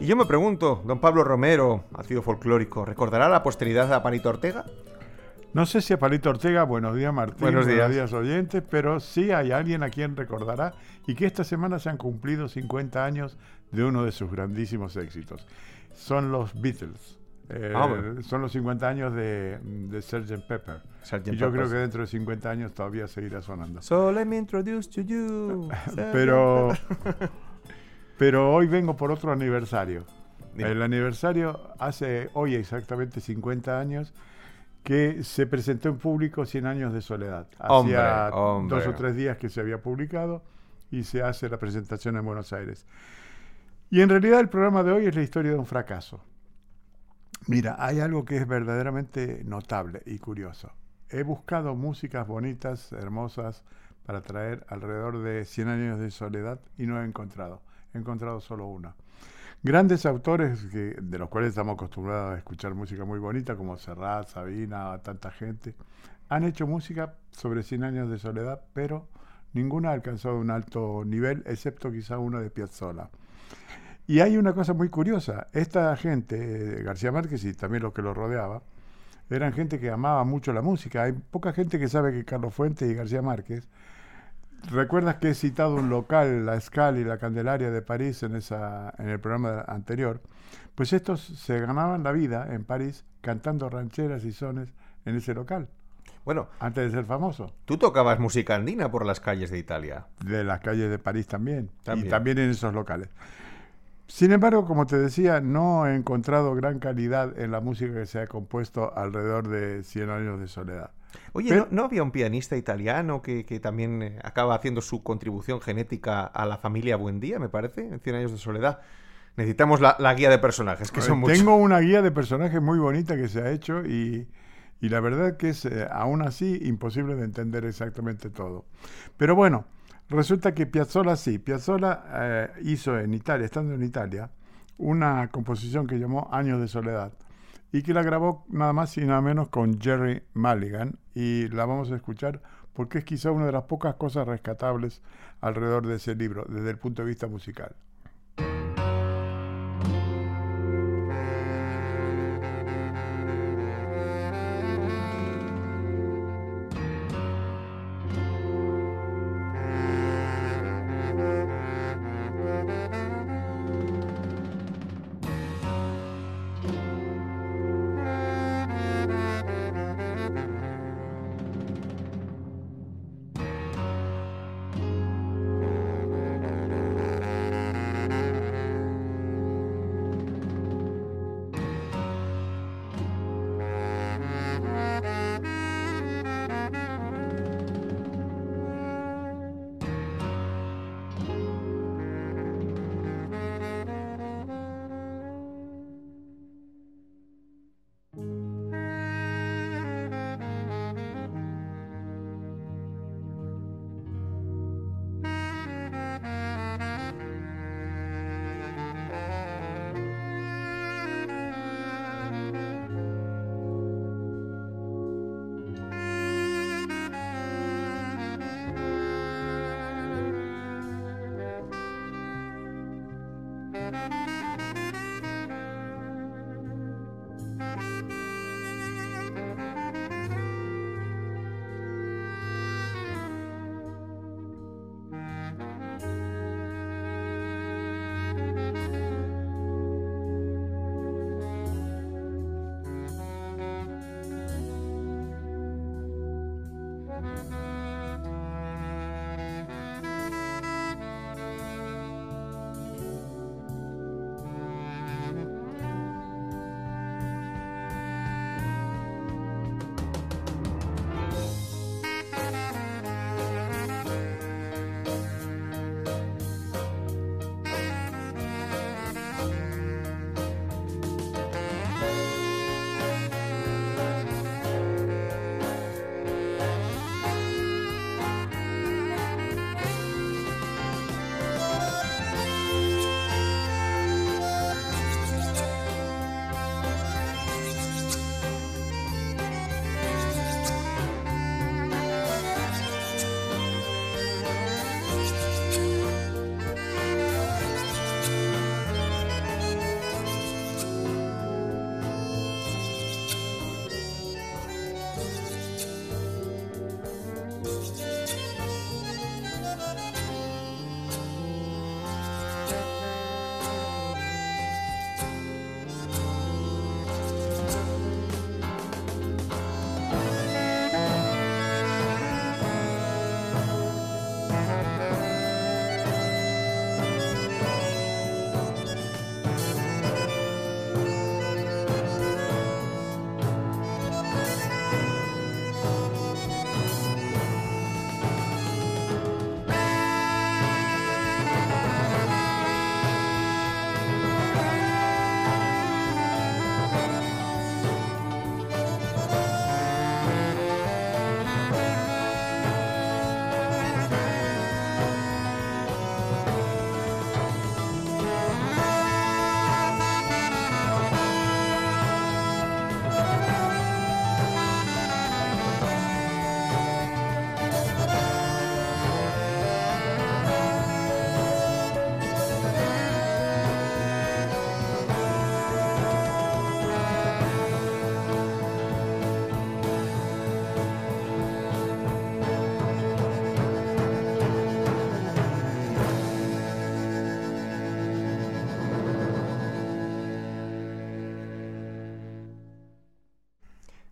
Y yo me pregunto, don Pablo Romero, ácido folclórico, ¿recordará la posteridad a Palito Ortega? No sé si a Palito Ortega, buenos días Martín, Buenos días. oyentes, pero sí hay alguien a quien recordará y que esta semana se han cumplido 50 años de uno de sus grandísimos éxitos. Son los Beatles. Bueno. Son los 50 años de Sgt. Pepper. Sgt. Y yo Pepper, creo que sí. dentro de 50 años todavía seguirá sonando. So let me introduce to you. Pero, pero hoy vengo por otro aniversario. Dime. El aniversario hace hoy exactamente 50 años que se presentó en público 100 años de soledad. Hacía Hombre. 2 o 3 días que se había publicado y se hace la presentación en Buenos Aires. Y en realidad el programa de hoy es la historia de un fracaso. Mira, hay algo que es verdaderamente notable y curioso. He buscado músicas bonitas, hermosas, para traer alrededor de 100 años de soledad y no he encontrado. He encontrado solo una. Grandes autores de los cuales estamos acostumbrados a escuchar música muy bonita, como Serrat, Sabina, tanta gente, han hecho música sobre 100 años de soledad, pero ninguna ha alcanzado un alto nivel, excepto quizá una de Piazzolla. Y hay una cosa muy curiosa, esta gente, García Márquez y también los que lo rodeaba, eran gente que amaba mucho la música. Hay poca gente que sabe que Carlos Fuentes y García Márquez, ¿recuerdas que he citado un local, la Scala y la Candelaria de París en el programa anterior? Pues estos se ganaban la vida en París cantando rancheras y sones en ese local. Bueno, antes de ser famoso. Tú tocabas música andina por las calles de Italia. De las calles de París también. Y también en esos locales. Sin embargo, como te decía, no he encontrado gran calidad en la música que se ha compuesto alrededor de 100 años de soledad. Oye, pero, ¿no había un pianista italiano que también acaba haciendo su contribución genética a la familia Buendía, me parece, en 100 años de soledad? Necesitamos la guía de personajes, que son muchos. Tengo una guía de personajes muy bonita que se ha hecho y la verdad que es, aún así, imposible de entender exactamente todo. Pero bueno, resulta que Piazzolla sí. Piazzolla hizo en Italia, estando en Italia, una composición que llamó Años de Soledad y que la grabó nada más y nada menos con Gerry Mulligan, y la vamos a escuchar porque es quizá una de las pocas cosas rescatables alrededor de ese libro desde el punto de vista musical.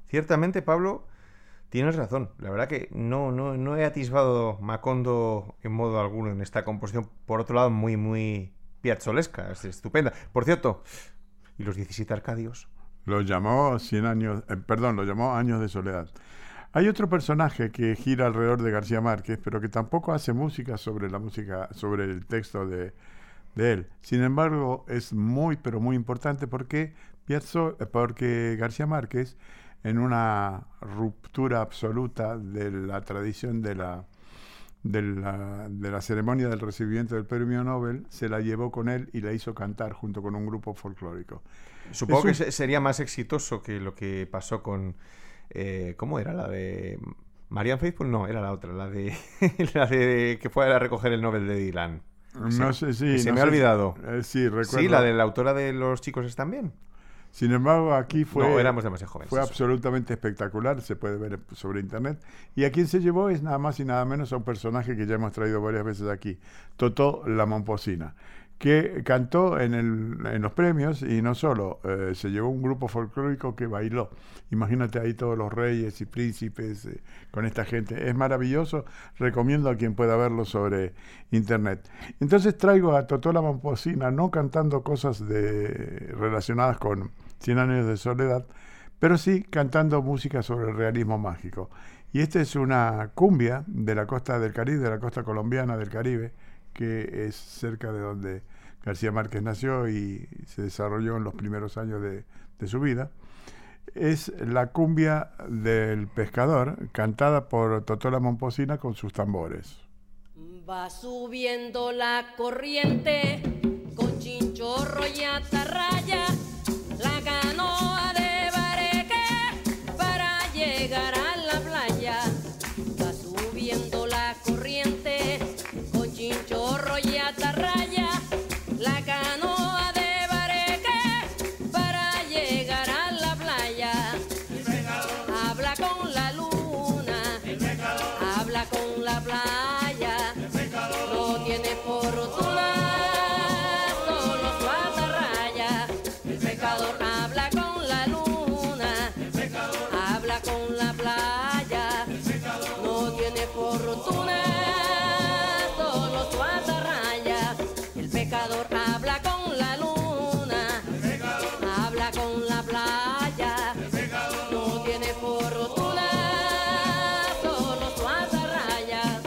Ciertamente, Pablo, tienes razón. La verdad que no he atisbado Macondo en modo alguno en esta composición. Por otro lado, muy piazzolesca, es estupenda. Por cierto, ¿y los 17 Arcadios? Lo llamó 100 años, lo llamó Años de Soledad. Hay otro personaje que gira alrededor de García Márquez, pero que tampoco hace música, sobre el texto de él. Sin embargo, es pero muy importante porque García Márquez, en una ruptura absoluta de la tradición de la ceremonia del recibimiento del premio Nobel, se la llevó con él y la hizo cantar junto con un grupo folclórico. Supongo que sería más exitoso que lo que pasó con... ¿cómo era? ¿La de Marianne Faithfull? No, era la otra, la de que fue a recoger el Nobel de Dylan. No sé si... Se me ha olvidado. Sí, recuerdo. Sí, la de la autora de Los chicos están bien. Sin embargo, aquí éramos demasiado jóvenes. Fue absolutamente espectacular, se puede ver sobre internet. Y a quien se llevó es nada más y nada menos a un personaje que ya hemos traído varias veces aquí, Totó la Momposina, que cantó en los premios y no solo, se llevó un grupo folclórico que bailó. Imagínate ahí todos los reyes y príncipes con esta gente. Es maravilloso, recomiendo a quien pueda verlo sobre internet. Entonces traigo a Totó la Momposina, no cantando cosas relacionadas con 100 años de soledad, pero sí cantando música sobre el realismo mágico. Y esta es una cumbia de la costa del Caribe, de la costa colombiana del Caribe, que es cerca de donde García Márquez nació y se desarrolló en los primeros años de su vida. Es la cumbia del pescador, cantada por Totó la Momposina con sus tambores. Va subiendo la corriente con chinchorro y atarraya, la canoa de bareque para llegar a la playa. Va subiendo la corriente con chinchorro y atarraya, la canoa de bareque para llegar a la playa. El pescador habla con la luna, el pescador habla con la playa, el pescador no tiene fortuna, solo su atarraya. El pescador habla con la luna, el pescador habla con la playa, el pescador no tiene fortuna, solo su atarraya. El pescador habla con la luna, el pescador habla con la playa, el pescador no tiene fortuna, solo su atarraya.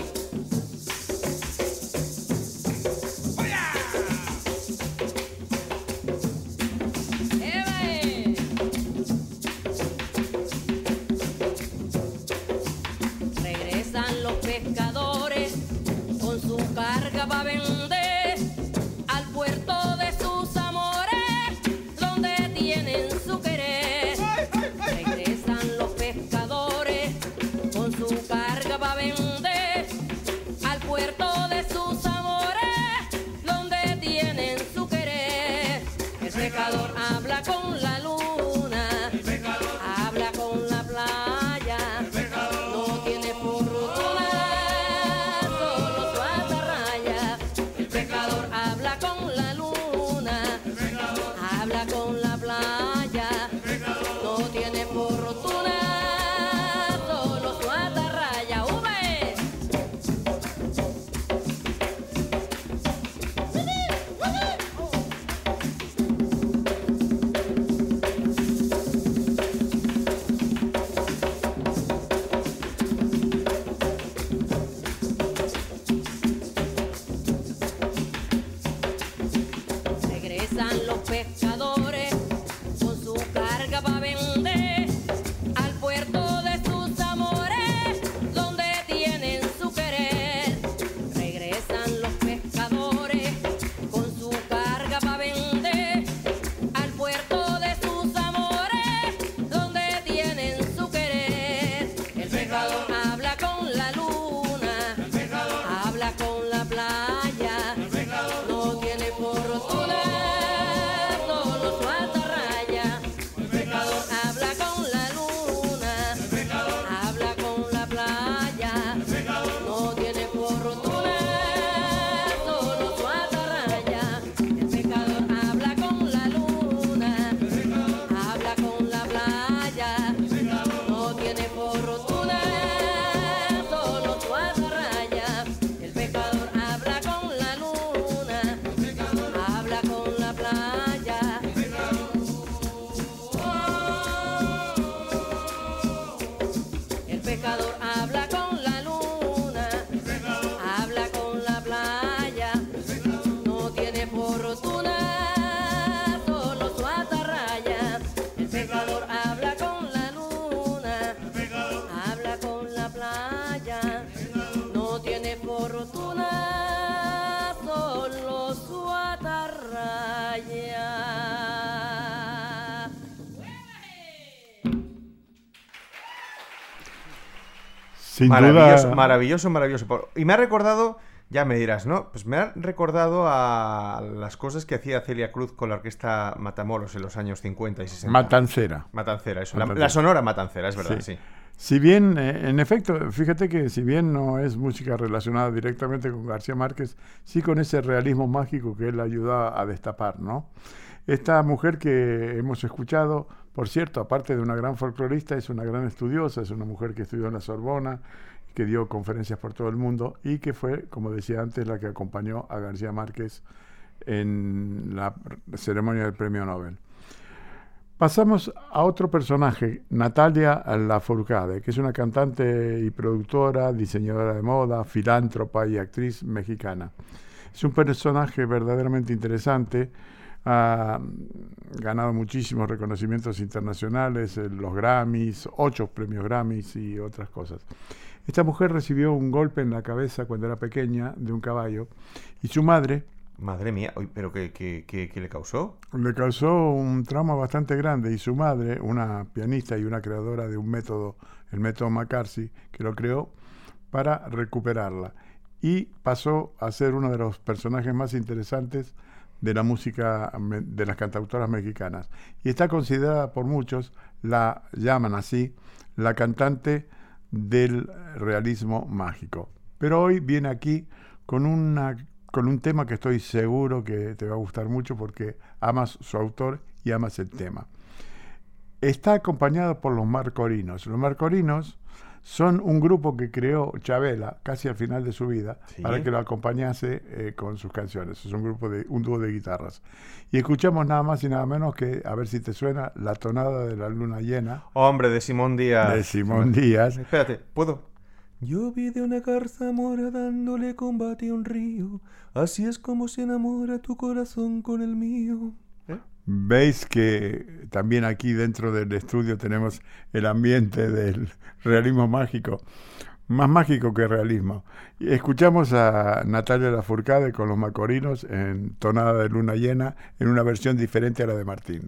Regresan los pescadores con su carga para vender al puerto de sus amores, donde tienen su querer. Regresan los pescadores con su carga para vender al puerto de sus amores, donde tienen su querer. El pescador habla con la luna, el pescador habla con la playa, el pescador no tiene fortuna, solo su atarraya. El Sin Maravilloso, duda. maravilloso, maravilloso. Y me ha recordado, ya me dirás, ¿no? Pues me ha recordado a las cosas que hacía Celia Cruz con la orquesta Matamoros en los años 50 y 60. Matancera. Matancera, eso. Matancera. La sonora Matancera, es verdad, sí. Si bien, en efecto, fíjate que si bien no es música relacionada directamente con García Márquez, sí con ese realismo mágico que él ayuda a destapar, ¿no? Esta mujer que hemos escuchado, por cierto, aparte de una gran folclorista, es una gran estudiosa, es una mujer que estudió en la Sorbona, que dio conferencias por todo el mundo y que fue, como decía antes, la que acompañó a García Márquez en la ceremonia del Premio Nobel. Pasamos a otro personaje, Natalia Lafourcade, que es una cantante y productora, diseñadora de moda, filántropa y actriz mexicana. Es un personaje verdaderamente interesante, ha ganado muchísimos reconocimientos internacionales, los Grammys, 8 premios Grammys y otras cosas. Esta mujer recibió un golpe en la cabeza cuando era pequeña de un caballo y su madre... Madre mía, ¿pero qué le causó? Le causó un trauma bastante grande y su madre, una pianista y una creadora de un método, el método McCarthy, que lo creó para recuperarla. Y pasó a ser uno de los personajes más interesantes de la música de las cantautoras mexicanas. Y está considerada por muchos, la llaman así, la cantante del realismo mágico. Pero hoy viene aquí con un tema que estoy seguro que te va a gustar mucho porque amas su autor y amas el tema. Está acompañado por los Marcorinos. Los Marcorinos son un grupo que creó Chavela casi al final de su vida, ¿sí?, para que lo acompañase con sus canciones. Es un dúo de guitarras. Y escuchamos nada más y nada menos que, a ver si te suena, La tonada de la luna llena. Hombre, de Simón Díaz. De Simón Díaz. Espérate, ¿puedo? Yo vi de una garza mora dándole combate a un río, así es como se enamora tu corazón con el mío. Veis que también aquí dentro del estudio tenemos el ambiente del realismo mágico, más mágico que realismo. Y escuchamos a Natalia Lafourcade con los Marcorinos en Tonada de luna llena, en una versión diferente a la de Martín.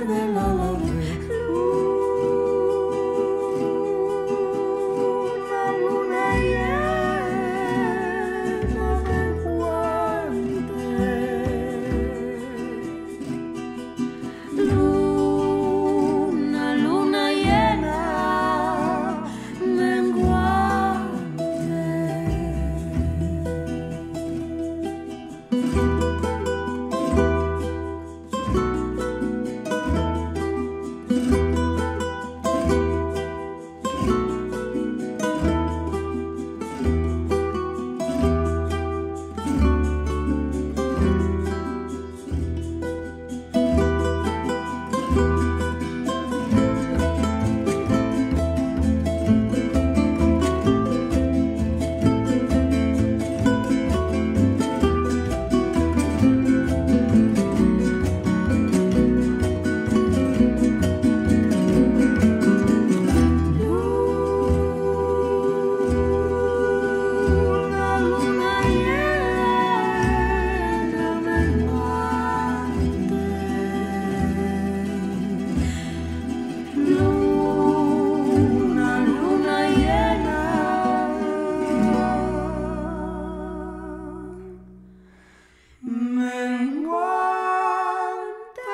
tarde la lavé. Luna, luna llena menguante. Luna, luna llena menguante. Luna, luna llena menguante. Luna, luna llena menguante.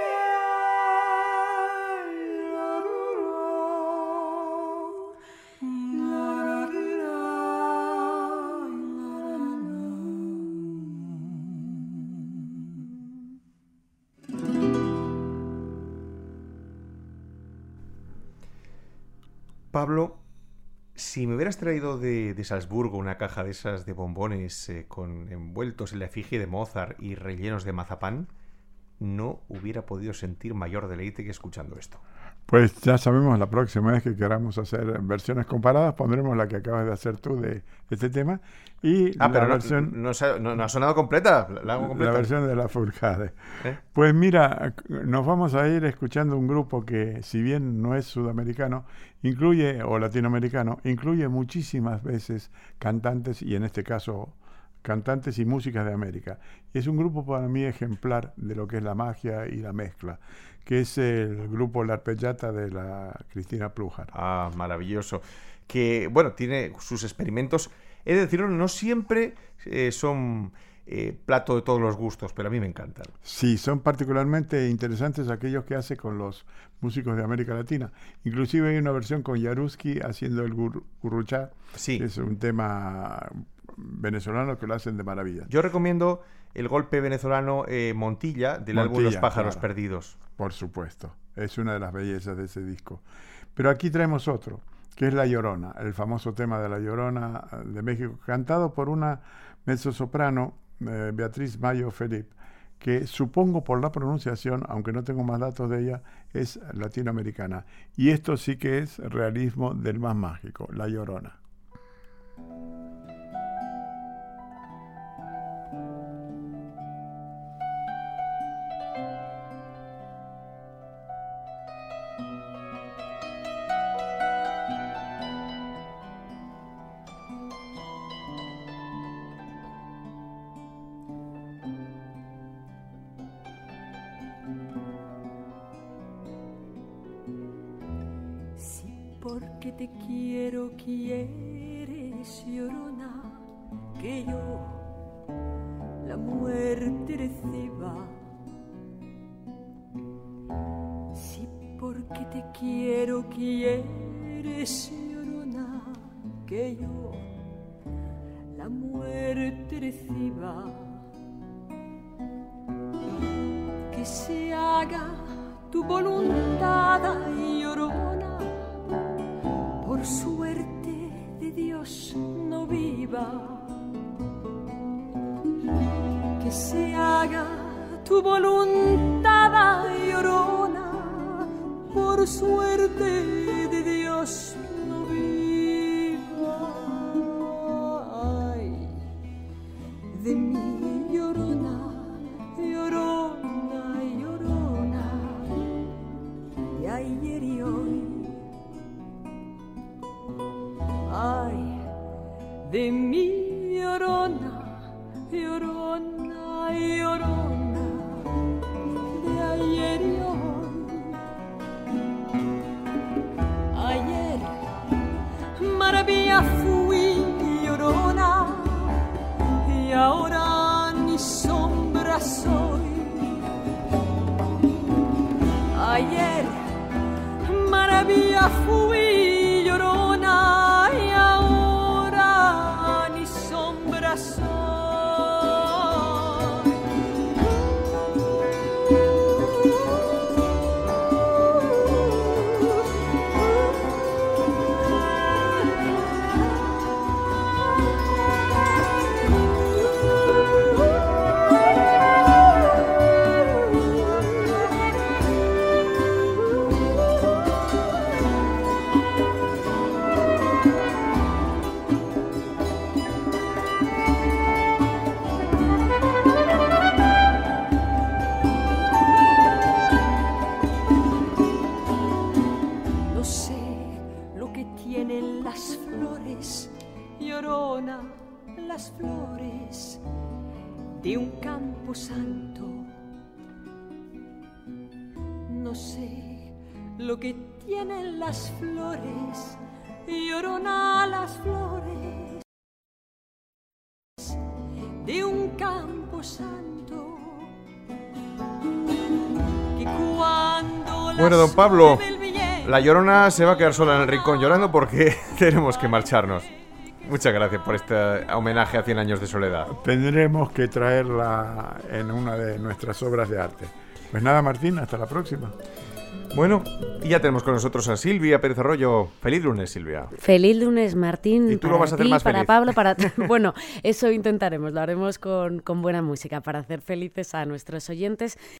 Pablo, si me hubieras traído de Salzburgo una caja de esas de bombones con envueltos en la efigie de Mozart y rellenos de mazapán, no hubiera podido sentir mayor deleite que escuchando esto. Pues ya sabemos, la próxima vez que queramos hacer versiones comparadas, pondremos la que acabas de hacer tú de este tema y Pero versión, no ha sonado completa. La hago completa. la versión de la Fourcade. ¿Eh? Pues mira, nos vamos a ir escuchando un grupo que, si bien no es sudamericano, incluye, o latinoamericano, incluye muchísimas veces cantantes, y en este caso cantantes y músicas de América. Y es un grupo para mí ejemplar de lo que es la magia y la mezcla, que es el grupo La Arpeggiata de la Cristina Plújar. Ah, maravilloso. Que, bueno, tiene sus experimentos. He de decirlo, no siempre son plato de todos los gustos, pero a mí me encantan. Sí, son particularmente interesantes aquellos que hace con los músicos de América Latina. Inclusive hay una versión con Jaruski haciendo el gurruchá, Sí. que es un tema venezolano que lo hacen de maravilla. Yo recomiendo el golpe venezolano Montilla del álbum Los pájaros claro. perdidos. Por supuesto, es una de las bellezas de ese disco. Pero aquí traemos otro, que es La Llorona, el famoso tema de La Llorona de México, cantado por una mezzosoprano, Beatriz Mayo Felipe, que supongo por la pronunciación, aunque no tengo más datos de ella, es latinoamericana. Y esto sí que es realismo del más mágico, La Llorona. Porque te quiero, quieres, llorona, que yo la muerte reciba. Si porque te quiero, quieres, llorona, que yo la muerte reciba. Que se haga tu voluntad, llorona, por suerte de Dios no viva. Que se haga tu voluntad, llorona, por suerte de Dios no viva. Ay, de mí, llorona, llorona, llorona, de ayer y hoy. Ay, de mí, llorona, llorona, llorona, de ayer y hoy. fui llorona y ahora ni sombra soy. No sé lo que tienen las flores, llorona, las flores de un campo santo. No sé lo que tienen las flores, llorona, las flores de un campo santo. Que cuando Bueno, don Pablo, la Llorona se va a quedar sola en el rincón llorando porque tenemos que marcharnos. Muchas gracias por este homenaje a 100 años de soledad. Tendremos que traerla en una de nuestras obras de arte. Pues nada, Martín, hasta la próxima. Bueno, y ya tenemos con nosotros a Silvia Pérez Arroyo. Feliz lunes, Silvia. Feliz lunes, Martín. Y tú para lo vas a hacer ti, más para feliz. Pablo, para... Bueno, eso intentaremos, lo haremos con buena música para hacer felices a nuestros oyentes.